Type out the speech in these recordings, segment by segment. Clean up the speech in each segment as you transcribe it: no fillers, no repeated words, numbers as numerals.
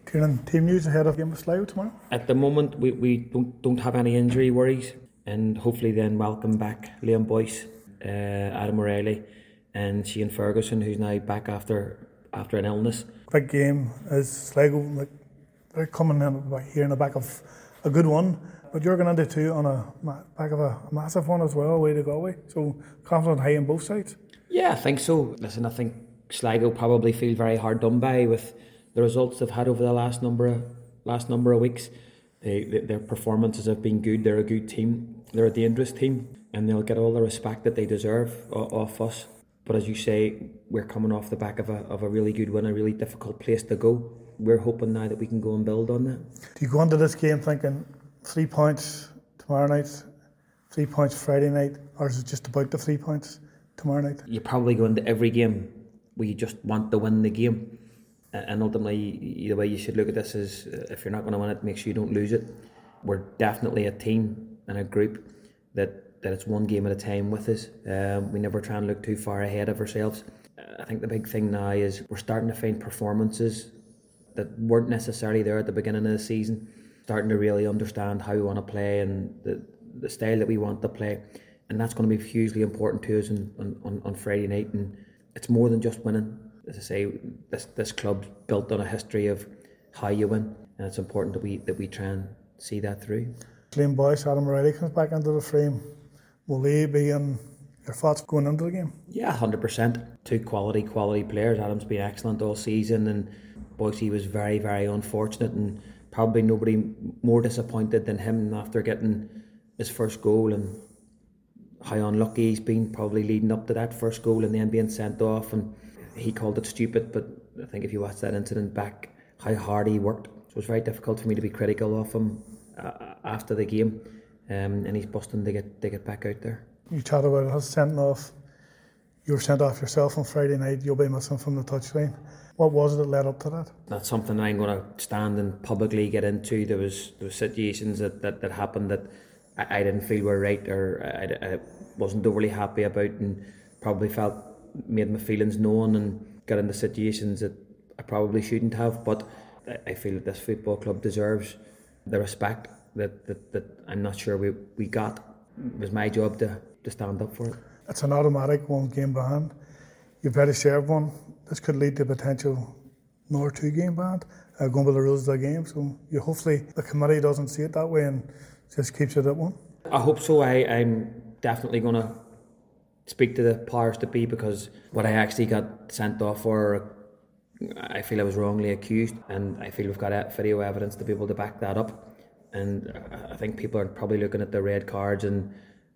Kieran, team news ahead of game with Sligo tomorrow? At the moment, we don't have any injury worries, and hopefully then welcome back Liam Boyce, Adam O'Reilly, and Shane Ferguson, who's now back after an illness. Big game is Sligo. They're coming in here in the back of a good one, but you're going into two on a back of a massive one as well, way to Galway. So confident high on both sides. Yeah, I think so. Listen, I think Sligo probably feel very hard done by with the results they've had over the last number of weeks. Their performances have been good. They're a good team. They're a dangerous team, and they'll get all the respect that they deserve off us. But as you say, we're coming off the back of a really good win, a really difficult place to go. We're hoping now that we can go and build on that. Do you go into this game thinking 3 points tomorrow night, 3 points Friday night, or is it just about the 3 points tomorrow night? You probably go into every game where you just want to win the game. And ultimately, the way you should look at this is, if you're not going to win it, make sure you don't lose it. We're definitely a team and a group that it's one game at a time with us. We never try and look too far ahead of ourselves. I think the big thing now is we're starting to find performances that weren't necessarily there at the beginning of the season. Starting to really understand how we want to play and the style that we want to play. And that's going to be hugely important to us on Friday night. And it's more than just winning. As I say, this club's built on a history of how you win, and it's important that we try and see that through. Liam Boyce, Adam O'Reilly comes back into the frame. Will they be in your thoughts going into the game? Yeah, 100%. Two quality players. Adam's been excellent all season, and Boyce was very, very unfortunate, and probably nobody more disappointed than him after getting his first goal, and how unlucky he's been probably leading up to that first goal and then being sent off. And he called it stupid, but I think if you watch that incident back, how hard he worked. So it was very difficult for me to be critical of him after the game, and he's busting to get back out there. You chat about it, sent off. You were sent off yourself on Friday night. You'll be missing from the touchline. What was it that led up to that? That's something I'm going to stand and publicly get into. There was situations that happened that I didn't feel were right, or I wasn't overly happy about, and probably made my feelings known and got into situations that I probably shouldn't have. But I feel that this football club deserves the respect that I'm not sure we got. It was my job to stand up for it. It's an automatic one game ban. You've better serve one. This could lead to potential another 2 game ban, going by the rules of the game. So hopefully the committee doesn't see it that way and just keeps it at 1. I hope so. I'm definitely going to speak to the powers that be, because what I actually got sent off for, I feel I was wrongly accused, and I feel we've got video evidence to be able to back that up. And I think people are probably looking at the red cards and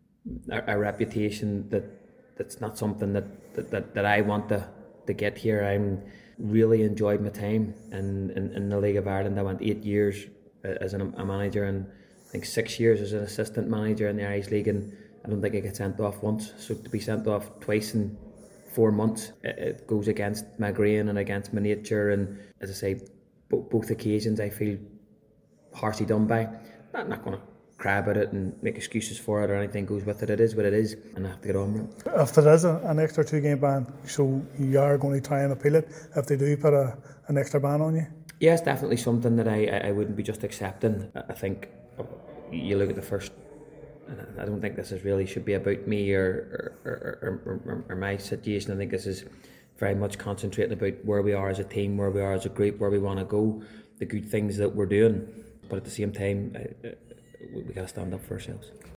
a reputation that's not something that I want to get here. I'm really enjoyed my time in the League of Ireland. I went 8 years as a manager, and I think 6 years as an assistant manager in the Irish League, and I don't think I get sent off once. So to be sent off twice in 4 months, it goes against my grain and against my nature. And as I say, both occasions I feel harshly done by. I'm not going to cry about it and make excuses for it or anything goes with it. It is what it is, and I have to get on with it. If there is an extra 2 game ban, so you are going to try and appeal it if they do put an extra ban on you? Yeah, it's definitely something that I wouldn't be just accepting. I think you look at the first. I don't think this is really should be about me or my situation. I think this is very much concentrating about where we are as a team, where we are as a group, where we want to go, the good things that we're doing. But at the same time, we got to stand up for ourselves.